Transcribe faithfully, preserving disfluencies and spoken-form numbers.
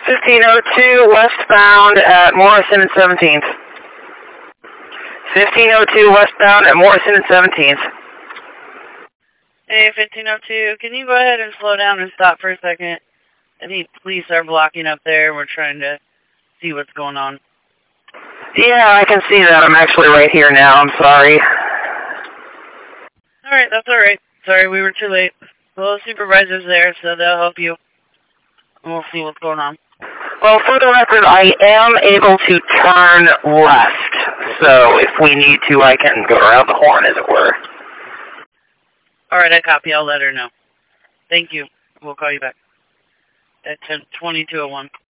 fifteen oh two westbound at Morrison and seventeenth. fifteen oh two westbound at Morrison and seventeenth. Hey, fifteen oh two, can you go ahead and slow down and stop for a second? I think police are blocking up there. We're trying to see what's going on. Yeah, I can see that. I'm actually right here now. I'm sorry. All right, that's all right. Sorry, we were too late. Well, the supervisor's there, so they'll help you. And we'll see what's going on. Well, for the record, I am able to turn left. So if we need to, I can go around the horn, as it were. All right, I copy. I'll let her know. Thank you. We'll call you back. At twenty-two oh one.